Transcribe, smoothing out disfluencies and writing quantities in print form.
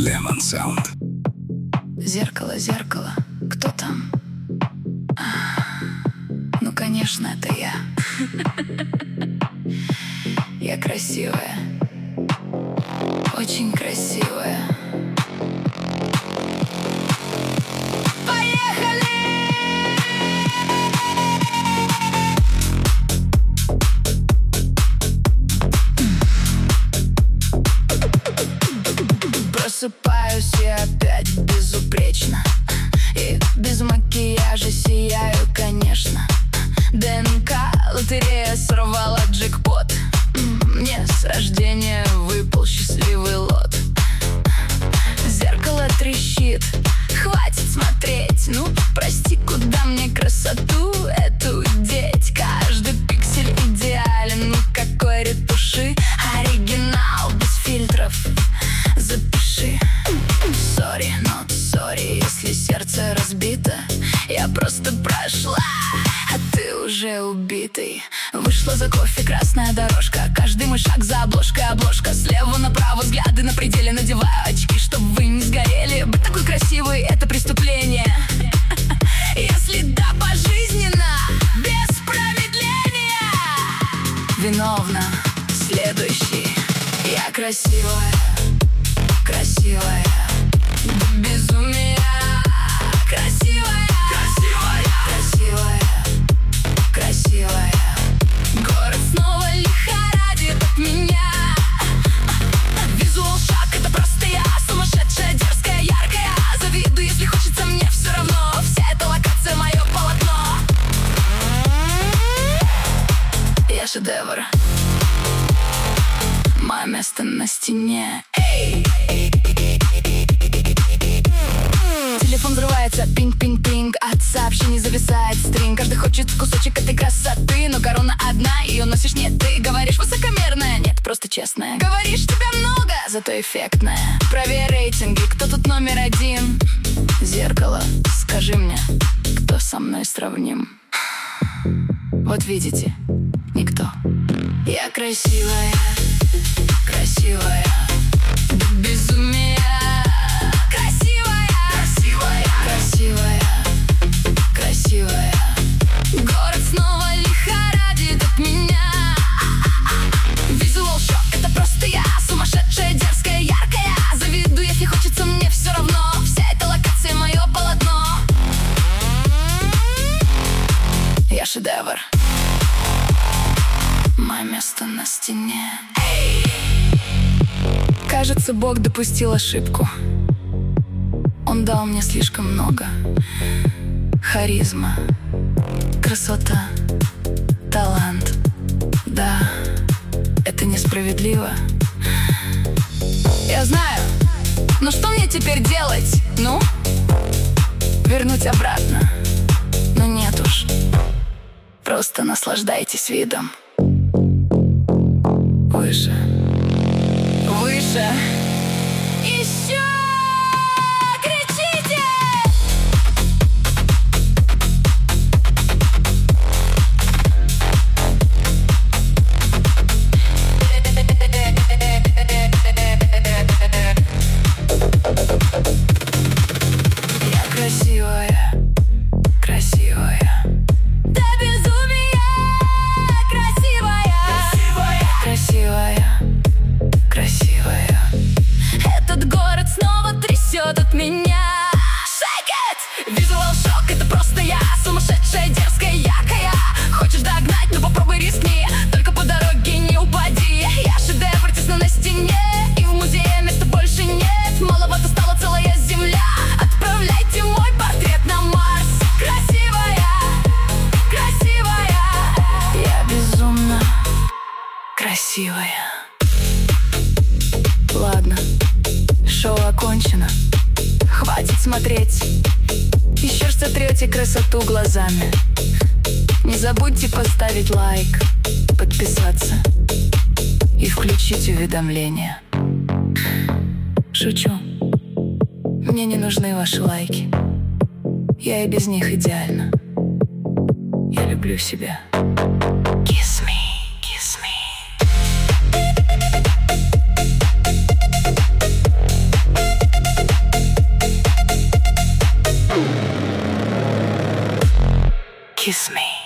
Lemon Sound. Зеркало, зеркало, кто там? Ну, конечно, это я. Я красивая, очень красивая. Просыпаюсь я опять безупречно, и без макияжа сияю, конечно. ДНК лотерея сорвала джекпот. Мне с рождения выпал счастливый лот. Зеркало трещит, хватит смотреть. Ну, прости, куда мне красоту эту деть? Каждый пиксель идеален, никакой ретуши. Оригинал без фильтров, запиши. Сори, not sorry, если сердце разбито. Я просто прошла, а ты уже убитый. Вышла за кофе, красная дорожка. Каждый мой шаг за обложкой, обложка. Слева направо взгляды на пределе. Надеваю очки, чтобы вы не сгорели. Быть такой красивой — это преступление. Если да, пожизненно, без промедления. Виновна, следующий. Я красивая, красивая, до безумия. Красивая, красивая, красивая, красивая. Город снова лихорадит от меня. Визуал шаг — это просто я. Сумасшедшая, дерзкая, яркая. Завидую, если хочется, мне все равно. Вся эта локация — мое полотно. Я шедевр, мое место на стене. Эй! Телефон взрывается, пинг-пинг-пинг. От сообщений зависает стринг. Каждый хочет кусочек этой красоты, но корона одна, ее носишь не ты. Говоришь высокомерная, нет, просто честная. Говоришь, тебя много, зато эффектная. Проверь рейтинги, кто тут номер один. Зеркало, скажи мне, кто со мной сравним? Вот видите, никто. Я красивая, красивая, до безумия. Красивая, красивая. Город снова лихорадит от меня. Визуал шок — это просто я. Сумасшедшая, дерзкая, яркая. Завидую, если хочется, мне все равно. Вся эта локация — мое полотно. Я шедевр, мое место на стене. Эй! Кажется, Бог допустил ошибку. Он дал мне слишком много. Харизма, красота, талант. Да, это несправедливо. Я знаю, но что мне теперь делать? Ну, вернуть обратно? Ну нет уж. Просто наслаждайтесь видом. Выше, выше. Еще! Красивая, красивая, до безумия. Красивая, красивая, красивая. Этот город снова трясет от меня. Shake it! Визуал шок — это просто я. Сумасшедшая, дерзкая, яркая. Хочешь догнать, ну попробуй рискни. Только по дороге не упади. Я шедевр, тесно на стене. И в музее места больше нет. Маловато стала целая земля. Отправляйте мой портрет на Марс. Красивая, красивая. Я безумно красивая. Ладно, шоу окончено. Хватит смотреть. Еще ж сотрете красоту глазами. Не забудьте поставить лайк, подписаться и включить уведомления. Шучу. Мне не нужны ваши лайки. Я и без них идеальна. Я люблю себя. Kiss me, kiss me. Kiss me.